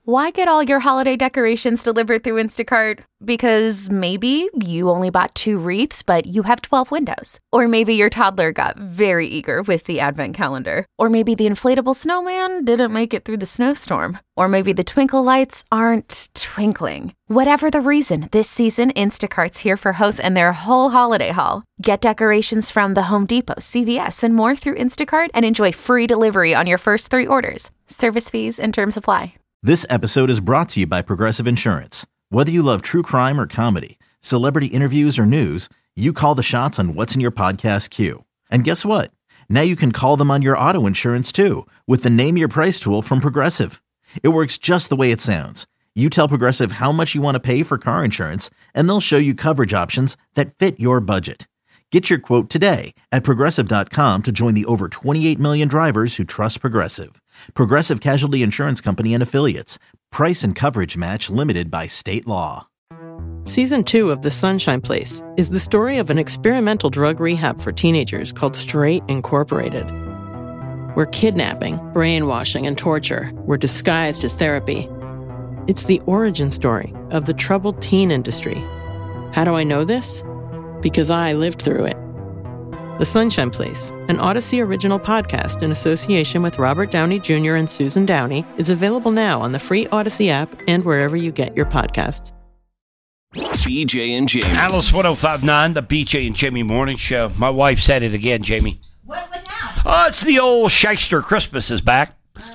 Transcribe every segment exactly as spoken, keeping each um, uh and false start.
Why get all your holiday decorations delivered through Instacart? Because maybe you only bought two wreaths, but you have twelve windows. Or maybe your toddler got very eager with the advent calendar. Or maybe the inflatable snowman didn't make it through the snowstorm. Or maybe the twinkle lights aren't twinkling. Whatever the reason, this season, Instacart's here for hosts and their whole holiday haul. Get decorations from the Home Depot, C V S, and more through Instacart and enjoy free delivery on your first three orders. Service fees and terms apply. This episode is brought to you by Progressive Insurance. Whether you love true crime or comedy, celebrity interviews or news, you call the shots on what's in your podcast queue. And guess what? Now you can call them on your auto insurance too with the Name Your Price tool from Progressive. It works just the way it sounds. You tell Progressive how much you want to pay for car insurance, and they'll show you coverage options that fit your budget. Get your quote today at Progressive dot com to join the over twenty-eight million drivers who trust Progressive. Progressive Casualty Insurance Company and Affiliates. Price and coverage match limited by state law. Season two of The Sunshine Place is the story of an experimental drug rehab for teenagers called Straight Incorporated, where kidnapping, brainwashing, and torture were disguised as therapy. It's the origin story of the troubled teen industry. How do I know this? Because I lived through it. The Sunshine Place, an Odyssey original podcast in association with Robert Downey Junior and Susan Downey, is available now on the free Odyssey app and wherever you get your podcasts. B J and Jamie. Alice one oh five point nine, the B J and Jamie Morning Show. My wife said it again, Jamie. What, what now? Oh, it's the old Shyster Christmas is back.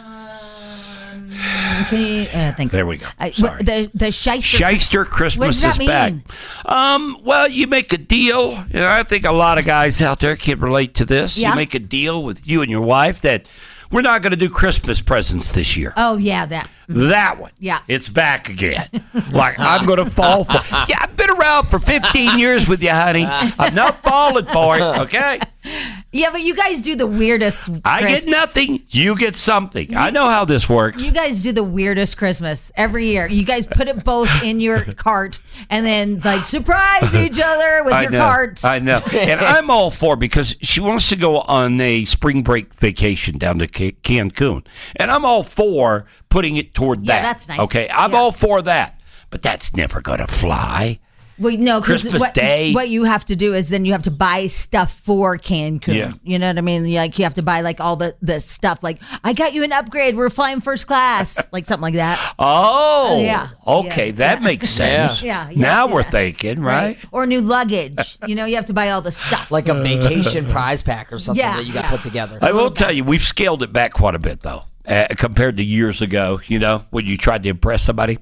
Okay, uh, thanks. There we go. Uh, Sorry. The the Shyster, Shyster Christmas what does that is mean? back. Um, well, you make a deal. You know, I think a lot of guys out there can relate to this. Yeah. You make a deal with you and your wife that we're not going to do Christmas presents this year. Oh, yeah, that. That one. Yeah. It's back again. Like, I'm going to fall for it. Yeah, I've been around for fifteen years with you, honey. I'm not falling for it, okay? Yeah, but you guys do the weirdest I Chris- get nothing. You get something. I know how this works. You guys do the weirdest Christmas every year. You guys put it both in your cart and then, like, surprise each other with I your know, carts. I know. And I'm all for, because she wants to go on a spring break vacation down to Ca- Cancun. And I'm all for putting it toward Yeah, that. that's nice. Okay, I'm Yeah. all for that. But that's never going to fly. Well, no, because Christmas what, Day. what you have to do is then you have to buy stuff for Cancun. Yeah. You know what I mean? Like you have to buy like all the, the stuff. Like, I got you an upgrade. We're flying first class. Like something like that. Oh, Yeah. Okay, Yeah. that makes sense. Yeah, you Now have to we're do that. thinking, right? Or new luggage. You know, you have to buy all the stuff. Like a vacation prize pack or something Yeah, that you got yeah. put together. I will tell you, we've scaled it back quite a bit, though, uh, compared to years ago, you know, when you tried to impress somebody.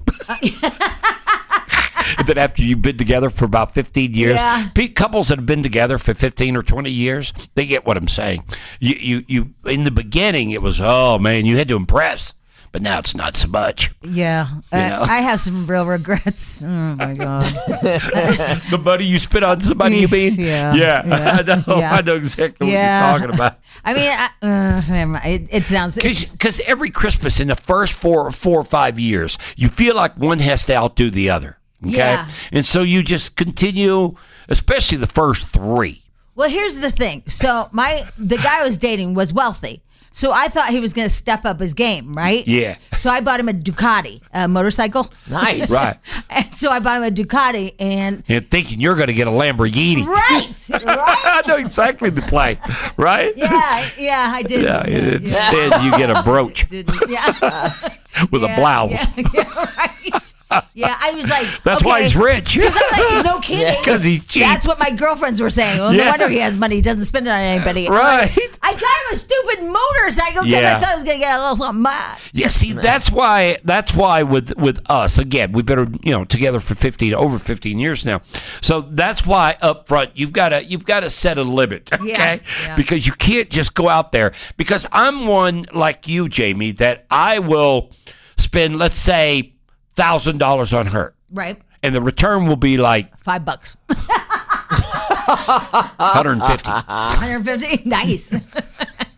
That after you've been together for about fifteen years, Yeah. pe- couples that have been together for fifteen or twenty years, they get what I'm saying. You, you, you. In the beginning, it was, oh man, you had to impress, but now it's not so much. Yeah. Uh, know? I have some real regrets. Oh, my God. The money you spent on somebody, you mean? Yeah, yeah. yeah, I know. yeah. I know exactly Yeah. what you're talking about. I mean, I, uh, never mind. It, it sounds... it's- Because every Christmas in the first four, four or five years, you feel like one has to outdo the other. Okay, Yeah. and so you just continue, especially the first three. Well, here's the thing. So my the guy I was dating was wealthy. So I thought he was going to step up his game, right? Yeah. So I bought him a Ducati, a motorcycle. Nice. Right. And so I bought him a Ducati, and And thinking you're going to get a Lamborghini. right, right. I know exactly the play, right? Yeah, yeah, I did. Yeah, instead you get a brooch Didn't, yeah. with yeah, a blouse. Yeah, yeah, right. Yeah, I was like, That's okay. why he's rich. Because I'm like, no kidding. Because he's cheap. That's what my girlfriends were saying. Well, Yeah. no wonder he has money. He doesn't spend it on anybody. I'm Right. like, I got him a stupid motorcycle because Yeah. I thought I was going to get a little something mad. Yeah, see, that's why. That's why with with us again, we've been you know together for fifteen over fifteen years now. So that's why up front you've got to you've got to set a limit, okay? Yeah, yeah. Because you can't just go out there. Because I'm one like you, Jamie, that I will spend, let's say, thousand dollars on her, Right. and the return will be like Five bucks. one hundred fifty. one hundred fifty. Nice.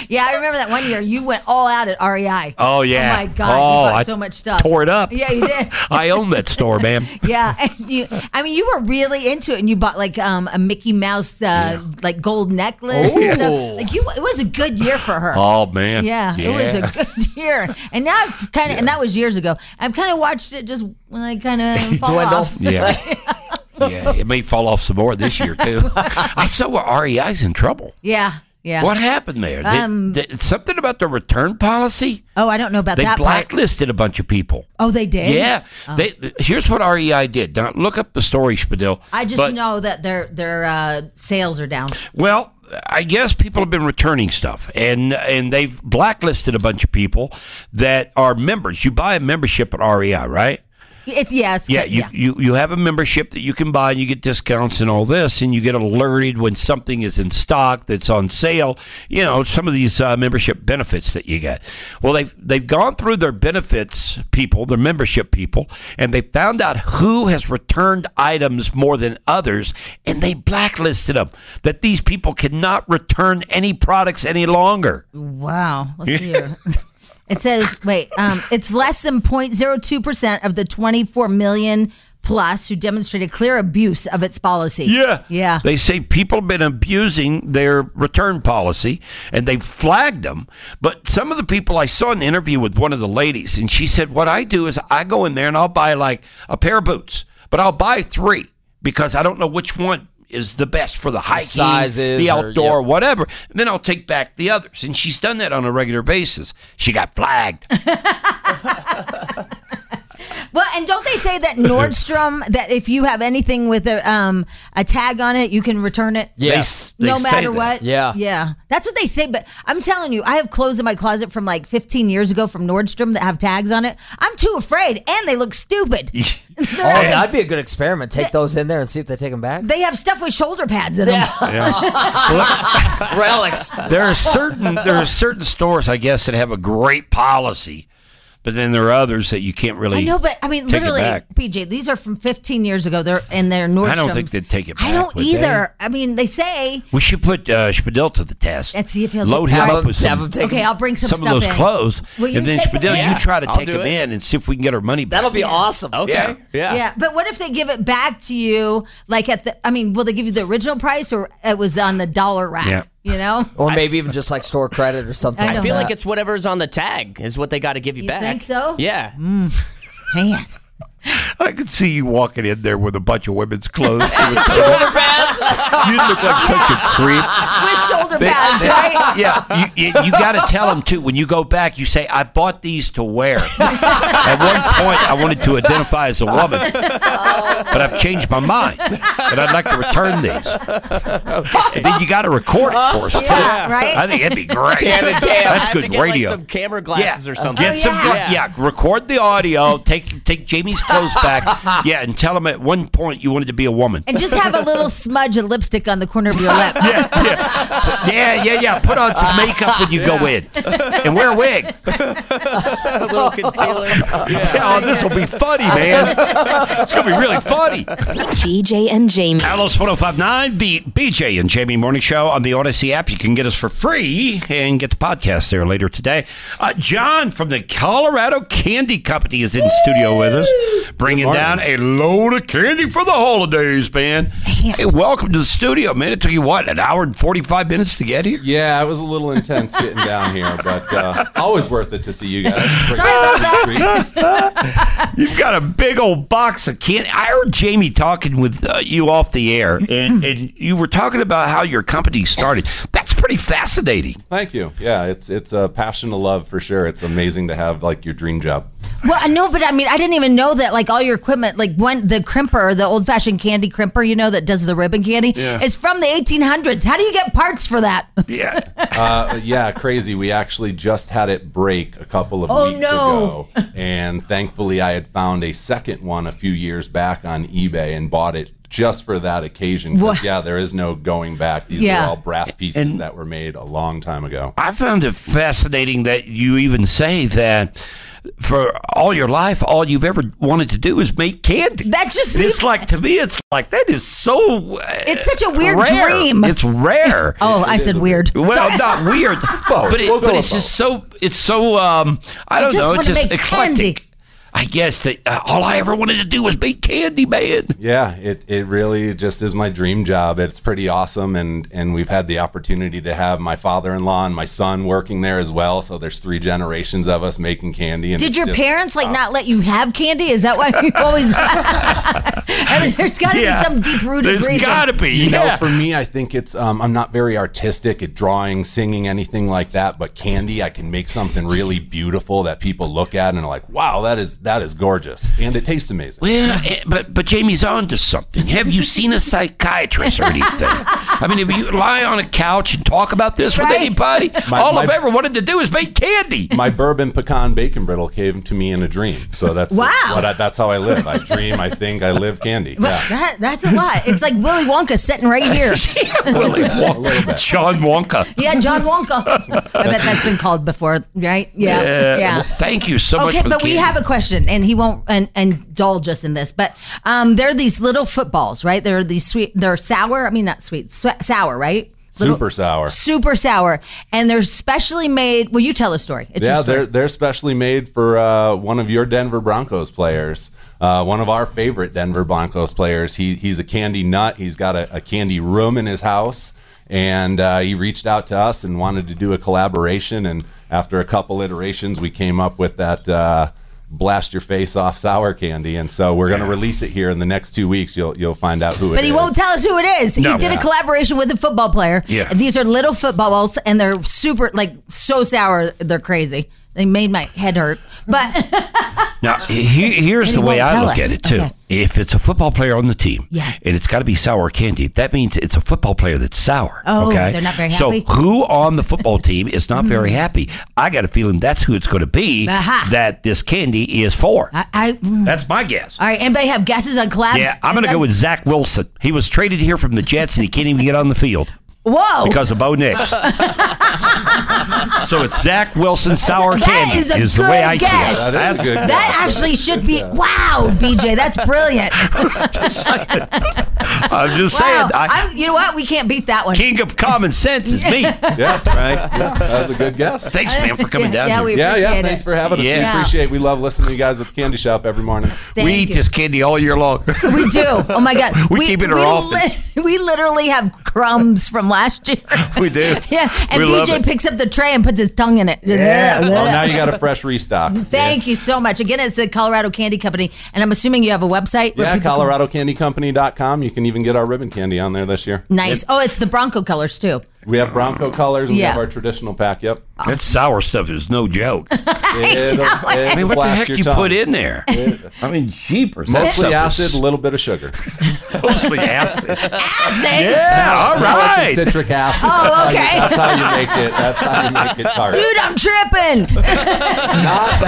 Yeah, I remember that one year you went all out at R E I. Oh yeah. Oh my God, Oh, you bought I so much stuff. Tore it up. Yeah, you did. I own that store, man. Yeah, and you. I mean, you were really into it, and you bought like um, a Mickey Mouse uh, yeah. like gold necklace. Oh. And stuff. Like you, it was a good year for her. Oh man. Yeah, yeah. it was a good year, and now I've kind of, yeah. and that was years ago. I've kind of watched it just like kind of fall off. Yeah. Yeah, it may fall off some more this year too. I saw where R E I's in trouble. Yeah. Yeah. What happened there? Um, they, they, something about the return policy? Oh, I don't know about they that. They blacklisted part. a bunch of people. Oh, they did? Yeah. Oh. They, here's what R E I did. Now, look up the story, Spadil. I just but, know that their their uh, sales are down. Well, I guess people have been returning stuff, and and they've blacklisted a bunch of people that are members. You buy a membership at R E I, right? It's yeah, it's yeah, good, you, yeah. you you have a membership that you can buy, and you get discounts and all this, and you get alerted when something is in stock that's on sale. You know, some of these uh, membership benefits that you get. Well, they've they've gone through their benefits people, their membership people, and they found out who has returned items more than others, and they blacklisted them. That these people cannot return any products any longer. Wow, let's see here. It says, wait, um, it's less than zero point zero two percent of the twenty-four million plus who demonstrated clear abuse of its policy. Yeah. Yeah. They say people have been abusing their return policy, and they've flagged them. But some of the people, I saw an interview with one of the ladies, and she said, what I do is I go in there and I'll buy like a pair of boots, but I'll buy three because I don't know which one is the best for the hiking, sizes, the outdoor, or, yeah. whatever. And then I'll take back the others. And she's done that on a regular basis. She got flagged. Well, and don't they say that Nordstrom, that if you have anything with a um, a tag on it, you can return it? Yes. They, they no matter that. what? Yeah. Yeah. That's what they say. But I'm telling you, I have clothes in my closet from like fifteen years ago from Nordstrom that have tags on it. I'm too afraid, and they look stupid. Oh, that'd be a good experiment. Take those in there and see if they take them back. They have stuff with shoulder pads in them. Yeah. Relics. There are certain there are certain stores, I guess, that have a great policy. But then there are others that you can't really. I know, but I mean, take literally, it back. P J, these are from fifteen years ago. They're and they're Nordstrom. I don't think they'd take it back. I don't would either. They? I mean, they say. We should put uh, Spadil to the test. Let's see if he'll load look- him Have up him- with some, have him take Okay, I'll bring some, some stuff of those in. clothes, Will you and then take them Spadil, in? you try to I'll take do them it. in and see if we can get our money back. That'll be awesome. Okay. Yeah. Yeah. Yeah, but what if they give it back to you? Like at the, I mean, will they give you the original price, or it was on the dollar rack? Yeah. You know. Or maybe even just like store credit or something. I I know. feel like like that. it's whatever's on the tag is what they got to give you, You back. think so? Yeah. Man. I could see you walking in there with a bunch of women's clothes. shoulder pads. You look like such a creep. With shoulder They- pads, they- right? Yeah, you, you, you got to tell them too. When you go back, you say, "I bought these to wear." At one point, I wanted to identify as a woman, but I've changed my mind, and I'd like to return these. And then you got to record it for us too. Yeah, right? I think that'd be great. Candid cam. That's I good have to get, radio. Like some camera glasses yeah. or something. Get Oh, some, yeah. yeah. Record the audio. Take take Jamie's clothes back. Yeah, and tell them at one point you wanted to be a woman. And just have a little smudge of lipstick on the corner of your lip. Yeah, yeah, yeah, yeah, yeah. Put on some makeup when you go in, and wear a wig. A little concealer. Yeah, oh, this will be funny, man. It's gonna be really funny. B J and Jamie. Alice one oh five point nine, B- BJ and Jamie Morning Show on the Odyssey app. You can get us for free and get the podcast there later today. Uh, John from the Colorado Candy Company is in the studio with us, bringing down a load of candy for the holidays, man. Hey, welcome to the studio, man. It took you, what, an hour and forty-five minutes to get here? Yeah, it was a little intense getting down here, but uh, always worth it to see you guys. Sorry about that. You've got a big old box of candy. I heard Jamie talking with uh, you off the air, and, and you were talking about how your company started. That's pretty fascinating. Thank you. Yeah, it's it's a passion to love for sure. It's amazing to have like your dream job. Well, I know, but I mean, I didn't even know that like all your equipment, like when the crimper, the old fashioned candy crimper, you know, that does the ribbon candy, Yeah. is from the eighteen hundreds. How do you get parts for that? Yeah. Uh, yeah, crazy. We actually just had it break a couple of Oh, weeks no. ago, and thankfully I had found a second one a few years back on eBay and bought it just for that occasion. 'Cause, What? yeah, there is no going back. These Yeah. are all brass pieces And- that were made a long time ago. I found it fascinating that you even say that for all your life, all you've ever wanted to do is make candy. That just And seems it's like, to me, it's like, that is so uh, It's such a weird rare. dream. It's rare. Oh, I said weird. Well, not weird, Both. but, it, We'll go but with it's just so, it's so, um, I don't just know, wanna it's just make eclectic. candy. I guess that uh, all I ever wanted to do was make candy, man. Yeah, it, it really just is my dream job. It's pretty awesome, and, and we've had the opportunity to have my father-in-law and my son working there as well. So there's three generations of us making candy. And Did it's your just- parents like not let you have candy? Is that why you always? I mean, there's got to Yeah. be some deep-rooted There's reason. gotta be. You Yeah. know, for me, I think it's um, I'm not very artistic at drawing, singing, anything like that. But candy, I can make something really beautiful that people look at and are like, "Wow, that is that is gorgeous," and it tastes amazing. Well, eh, but but Jamie's on to something. Have you seen a psychiatrist or anything? I mean, if you lie on a couch and talk about this with Right. anybody, My- all my- I've ever wanted to do is make candy. My bourbon pecan bacon brittle came to me in a dream, so that's Wow. what I, that's how I live. I dream, I think, I live candy. But Yeah. that, that's a lot. It's like Willy Wonka sitting right here. Willy A little Wonka, bit. John Wonka. Yeah, John Wonka. I bet that's been called before, right? Yeah, Uh, yeah. well, thank you so much. Okay, for the but we candy. have a question, and he won't and, indulge us in this. But um, there are these little footballs, right? They're these sweet. They're sour. I mean, not sweet, sw- sour, right? Little- Super sour. Super sour, and they're specially made. Well, you tell a story. It's Yeah, your story. they're they're specially made for uh, one of your Denver Broncos players. Uh, one of our favorite Denver Broncos players. He he's a candy nut. He's got a, a candy room in his house, and uh, he reached out to us and wanted to do a collaboration. And after a couple iterations, we came up with that uh, blast your face off sour candy. And so we're going to release it here in the next two weeks. You'll you'll find out who it is. But he won't tell us who it is. No. he did a Yeah. collaboration with a football player. Yeah. And these are little footballs, and they're super, like, so sour, they're crazy. They made my head hurt. But Now, he, here's And the he way won't I tell look us. at it, too. Okay. If it's a football player on the team, Yeah. and it's got to be sour candy, that means it's a football player that's sour. Oh, okay? they're not very So happy? who on the football team is not very happy? I got a feeling that's who it's going to be Aha. that this candy is for. I, I mm. That's my guess. all right, anybody have guesses on collabs? Yeah, I'm going to go with Zach Wilson. He was traded here from the Jets, and he can't even get on the field Whoa. because of Bo Nix. So it's Zach Wilson sour That candy is a the good way I see guess. it. That is a good That actually should be, wow, B J, that's brilliant. I'm just Wow. saying. I, I'm, you know what? We can't beat that one. king of common sense is me. Yeah, Right? yeah, that was a good guess. Thanks, man, for coming Yeah, down yeah, here. we Yeah, yeah. appreciate Thanks it. for having us. Yeah. We appreciate. We love listening to you guys at the candy shop every morning. Thank we eat you. this candy all year long. We do. Oh my God. We keep it in our we office. we literally have crumbs from last year. We do. Yeah. And We love B J it. picks up the tray and puts his tongue in it. Oh, now you got a fresh restock. Thank you so much. Again, it's the Colorado Candy Company. And I'm assuming you have a website. where Yeah, people can- Colorado Candy Company dot com. You can even get our ribbon candy on there this year. Nice. Oh, it's the Bronco colors too. We have Bronco colors and Yeah. we have our traditional pack. Yep. That sour stuff is no joke. It'll, I mean, what the heck you put in there? I mean, jeepers. that Mostly stuff acid, is a little bit of sugar. Mostly acid. Acid. Yeah, all right. Citric acid. Oh, okay. That's how you make it. That's how you make it tart. Dude, I'm tripping. Not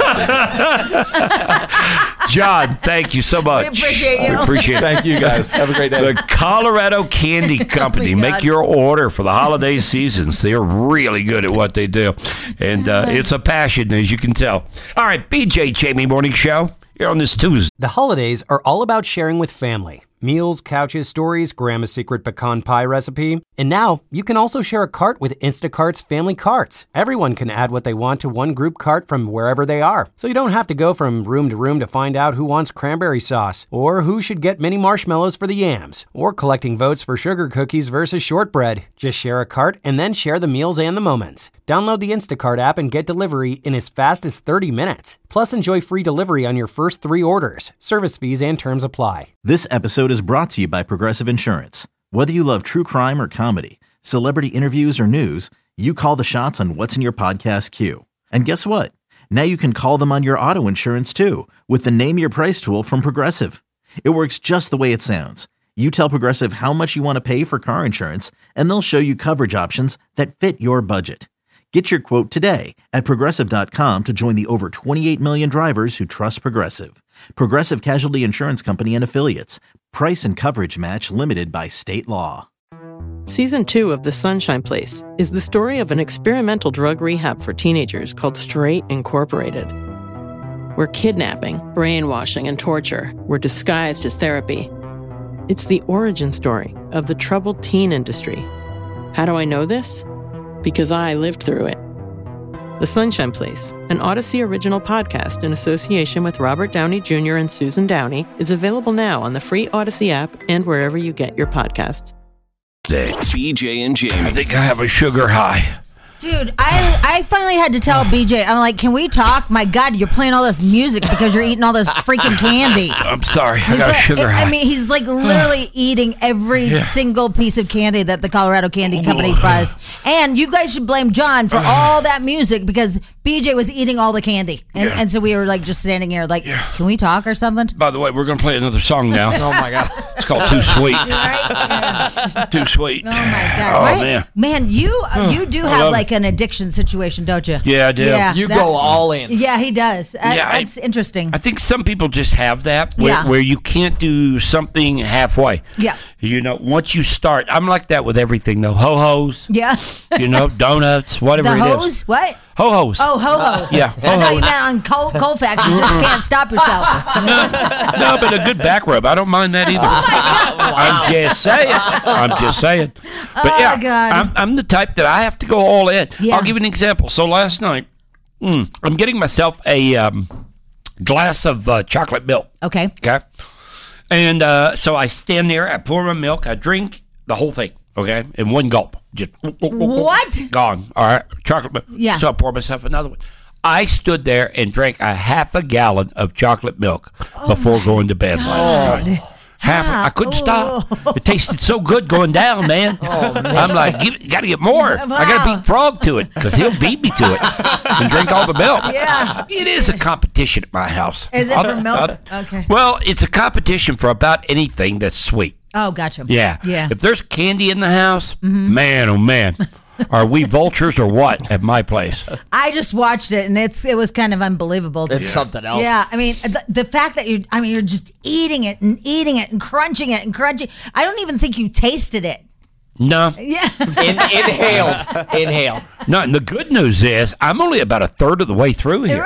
that. John, thank you so much. We appreciate you. We appreciate it. Thank you guys. Have a great day. The Colorado Candy Company. Oh my Make God. your order for the holiday seasons. They're really good at what they do. And uh, it's a passion, as you can tell. All right, B J Jamie Morning Show. You're on this Tuesday. The holidays are all about sharing with family. Meals, couches, stories, Grandma's secret pecan pie recipe. And now, you can also share a cart with Instacart's Family Carts. Everyone can add what they want to one group cart from wherever they are. So you don't have to go from room to room to find out who wants cranberry sauce, or who should get mini marshmallows for the yams, or collecting votes for sugar cookies versus shortbread. Just share a cart and then share the meals and the moments. Download the Instacart app and get delivery in as fast as thirty minutes. Plus, enjoy free delivery on your first three orders. Service fees and terms apply. This episode is brought to you by Progressive Insurance. Whether you love true crime or comedy, celebrity interviews or news, you call the shots on what's in your podcast queue. And guess what? Now you can call them on your auto insurance too with the Name Your Price tool from Progressive. It works just the way it sounds. You tell Progressive how much you want to pay for car insurance, and they'll show you coverage options that fit your budget. Get your quote today at Progressive dot com to join the over twenty-eight million drivers who trust Progressive. Progressive Casualty Insurance Company and Affiliates. Price and coverage match limited by state law. Season two of The Sunshine Place is the story of an experimental drug rehab for teenagers called Straight Incorporated. where kidnapping, brainwashing, and torture were disguised as therapy. It's the origin story of the troubled teen industry. How do I know this? Because I lived through it. The Sunshine Place, an Odyssey original podcast in association with Robert Downey Junior and Susan Downey, is available now on the free Odyssey app and wherever you get your podcasts. B J and Jamie. I think I have a sugar high. Dude, I, I finally had to tell B J, I'm like, can we talk? My God, you're playing all this music because you're eating all this freaking candy. I'm sorry. I He's got like, a sugar high. I mean, he's like literally eating every Yeah. single piece of candy that the Colorado Candy Company buys. And you guys should blame John for all that music because B J was eating all the candy. And, Yeah. and so we were like just standing here like, can we talk or something? By the way, we're going to play another song now. Oh my God. It's called Too Sweet. Right? Yeah. Too Sweet. Oh my God. Oh, Right? man. Man, you you do I have love like an addiction situation, don't you? Yeah, I do. Yeah, You that- go all in. Yeah, he does. That- Yeah, I- that's interesting. I think some people just have that where, Yeah. where you can't do something halfway. Yeah. You know, once you start, I'm like that with everything though. Ho-hos, Yeah. you know, donuts, whatever The it is. hose? What? Ho-hos. Oh, ho-hos. Yeah, I thought you ho-hos. meant on Col- Colfax. You just can't stop yourself. No, but a good back rub. I don't mind that either. I'm just saying. I'm just saying. But Oh, yeah, God. I'm, I'm the type that I have to go all in. Yeah. I'll give you an example. So last night, mm, I'm getting myself a um, glass of uh, chocolate milk. Okay. Okay. And uh, so I stand there, I pour my milk, I drink the whole thing, okay, in one gulp. Just What? gone. All right, chocolate milk. Yeah. So I pour myself another one. I stood there and drank a half a gallon of chocolate milk before going to bed last night. Half. I couldn't stop. It tasted so good going down, man. I'm like, give, gotta get more. I gotta beat Frog to it because he'll beat me to it and drink all the milk. Yeah. It is a competition at my house. Is it I'll- for milk? I'll- Okay. Well, it's a competition for about anything that's sweet. Oh, gotcha. Yeah. Yeah. If there's candy in the house, man, oh man, are we vultures or what at my place? I just watched it and it's it was kind of unbelievable. It's something else. Yeah, I mean the, the fact that you I mean you're just eating it and eating it and crunching it and crunching. I don't even think you tasted it. No. Yeah. In, inhaled. Inhaled. No, and the good news is I'm only about a third of the way through here.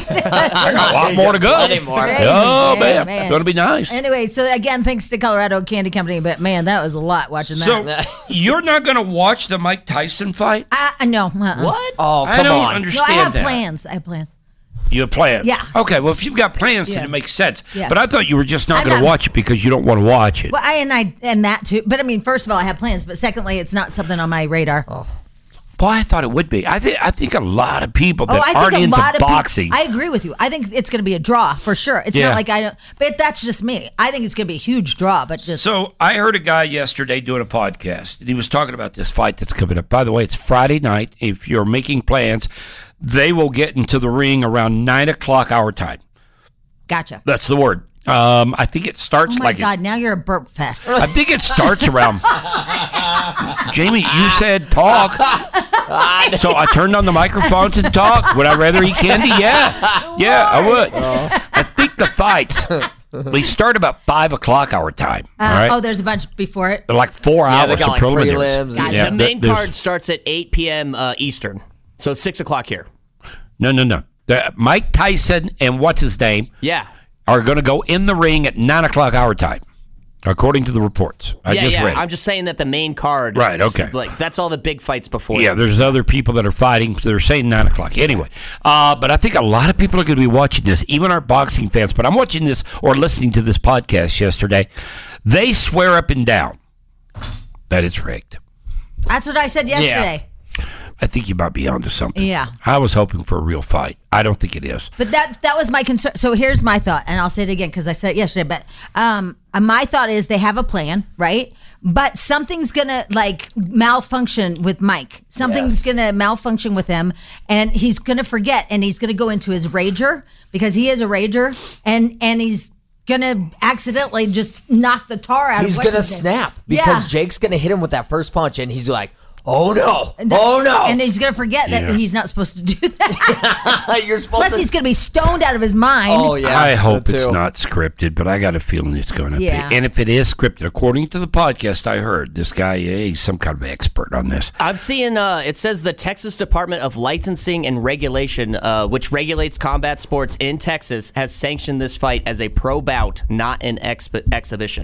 I got a lot more to go. Plenty more. Crazy, Oh, man, man. man. It's going to be nice. Anyway, so again, thanks to Colorado Candy Company, but man, that was a lot watching So, that. you're not going to watch the Mike Tyson fight? I, no. Uh-uh. What? Oh, I come don't on. No, understand I have that. plans. I have plans. You have plans? Yeah. Okay, well, if you've got plans, Yeah. then it makes sense. Yeah. But I thought you were just not I'm going to not- watch it because you don't want to watch it. Well, I and I and that too. But I mean, first of all, I have plans. But secondly, it's not something on my radar. Oh, Well, I thought it would be. I think I think a lot of people that I aren't think a into lot of boxing. people. I agree with you. I think it's going to be a draw for sure. It's Yeah. not like I don't. But that's just me. I think it's going to be a huge draw. But just So I heard a guy yesterday doing a podcast, and he was talking about this fight that's coming up. By the way, it's Friday night. If you're making plans, they will get into the ring around nine o'clock our time. gotcha. That's the word. Um, I think it starts Oh my like God! Now you're a burp fest. I think it starts around. Jamie, you said talk. So I turned on the microphones and talked. Would I rather eat candy? Yeah. Yeah, I would. I think the fights, they start about five o'clock our time. Uh, all right? Oh, there's a bunch before it. They're like four Yeah, hours they got of like preliminaries. prelims. Gotcha. Yeah, the there- main there's- card starts at eight p.m. Uh, Eastern, so six o'clock here. No, no, no. The, Mike Tyson and what's his name Yeah. are going to go in the ring at nine o'clock our time, according to the reports. I yeah, just yeah. read. it. I'm just saying that the main card. Right, is, okay. Like that's all the big fights before. Yeah, that. there's other people that are fighting. They're saying nine o'clock. Anyway, uh, but I think a lot of people are going to be watching this, even our boxing fans. But I'm watching this or listening to this podcast yesterday. They swear up and down that it's rigged. That's what I said yesterday. I think you might be onto something. Yeah. I was hoping for a real fight. I don't think it is. But that that was my concern. So here's my thought, and I'll say it again because I said it yesterday. But um, my thought is they have a plan, right? But something's gonna like malfunction with Mike. Something's Yes. gonna malfunction with him, and he's gonna forget, and he's gonna go into his rager because he is a rager, and and he's gonna accidentally just knock the tar out He's of. gonna what's his name. snap because Yeah. Jake's gonna hit him with that first punch, and he's like, Oh no! And that- oh no! And he's gonna forget that Yeah. he's not supposed to do that. You're supposed Plus, to. he's gonna be stoned out of his mind. Oh yeah. I hope that it's too. not scripted, but I got a feeling it's going to Yeah. be. And if it is scripted, according to the podcast I heard, this guy, eh, he's some kind of expert on this. I'm seeing, uh, it says the Texas Department of Licensing and Regulation, uh, which regulates combat sports in Texas, has sanctioned this fight as a pro bout, not an exp- exhibition.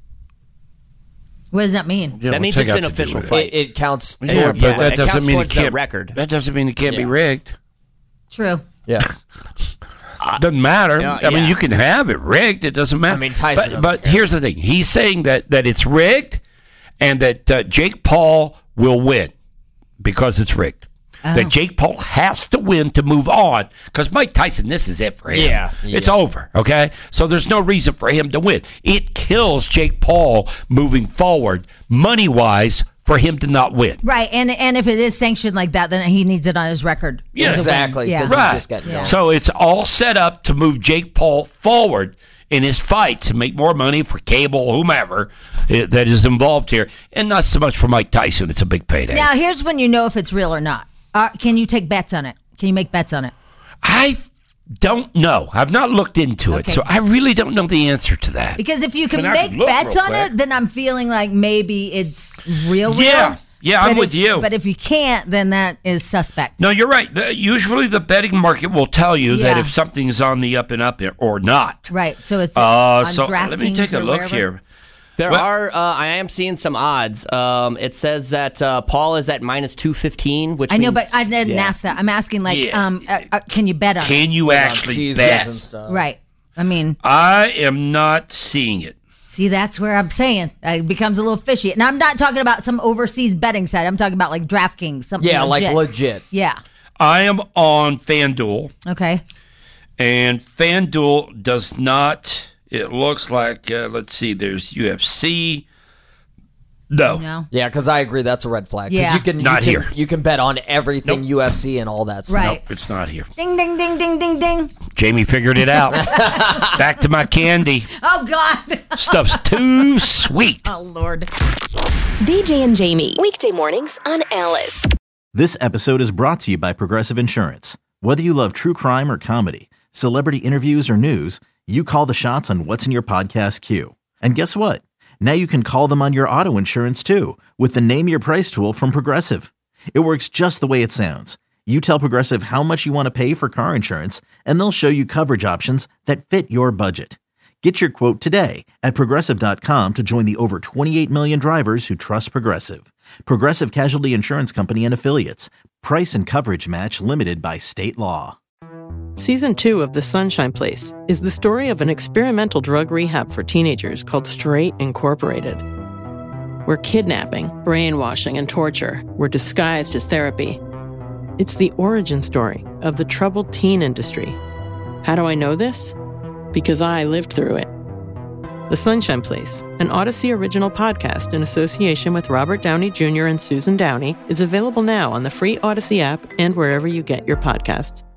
What does that mean? Yeah, that means what's it's that an got to do official with it? fight. It, it counts towards Yeah, but yeah, that it doesn't counts mean it towards the can't. record. That doesn't mean it can't be Yeah. rigged. True. Yeah. Doesn't matter. Yeah, I mean, yeah. you can have it rigged. It doesn't matter. I mean, Tyson But, doesn't but care. here's the thing. He's saying that that it's rigged, and that uh, Jake Paul will win because it's rigged. Oh. That Jake Paul has to win to move on because Mike Tyson, this is it for him. Yeah, It's yeah. over, okay? So there's no reason for him to win. It kills Jake Paul moving forward, money-wise, for him to not win. Right, and and if it is sanctioned like that, then he needs it on his record. Yeah. as a win. Exactly. Yeah. 'cause he's Right. just getting Yeah. going. So it's all set up to move Jake Paul forward in his fights and make more money for cable, whomever eh, that is involved here, and not so much for Mike Tyson. It's a big payday. Now, here's when you know if it's real or not. Uh, can you take bets on it? Can you make bets on it? I don't know. I've not looked into it, Okay. so I really don't know the answer to that. Because if you can I mean, I make can look bets real on quick. it, then I'm feeling like maybe it's real, real. Yeah. Yeah, I'm But with if- you. But if you can't, then that is suspect. No, you're right. The- Usually the betting market will tell you that Yeah. if something is on the up and up or not. Right. So it's Uh, on so let me DraftKings take a or look wherever. here. There Well- are, uh, I am seeing some odds. Um, it says that uh, Paul is at minus two fifteen, which I know, means- but I didn't yeah. ask that. I'm asking, like, Yeah. um, uh, uh, can you bet on it? Can you actually Seasons bet? and stuff. Right. I mean, I am not seeing it. see, that's where I'm saying uh, it becomes a little fishy. And I'm not talking about some overseas betting site. I'm talking about like DraftKings, something Yeah, legit. like legit. Yeah. I am on FanDuel. Okay. And FanDuel does not, it looks like, uh, let's see, there's U F C. No. No. Yeah, because I agree that's a red flag. 'Cause Yeah. you can you Not can, here. You can bet on everything Nope. U F C and all that stuff. Right. Nope, it's not here. Ding, ding, ding, ding, ding, ding. Jamie figured it out. Back to my candy. Oh, God. Stuff's too sweet. Oh, Lord. B J and Jamie. Weekday mornings on Alice. This episode is brought to you by Progressive Insurance. Whether you love true crime or comedy, celebrity interviews or news, you call the shots on what's in your podcast queue. And guess what? Now you can call them on your auto insurance too with the Name Your Price tool from Progressive. It works just the way it sounds. You tell Progressive how much you want to pay for car insurance, and they'll show you coverage options that fit your budget. Get your quote today at Progressive dot com to join the over twenty-eight million drivers who trust Progressive. Progressive Casualty Insurance Company and Affiliates. Price and coverage match limited by state law. Season two of The Sunshine Place is the story of an experimental drug rehab for teenagers called Straight Incorporated, where kidnapping, brainwashing, and torture were disguised as therapy. It's the origin story of the troubled teen industry. How do I know this? Because I lived through it. The Sunshine Place, an Odyssey original podcast in association with Robert Downey Junior and Susan Downey, is available now on the free Odyssey app and wherever you get your podcasts.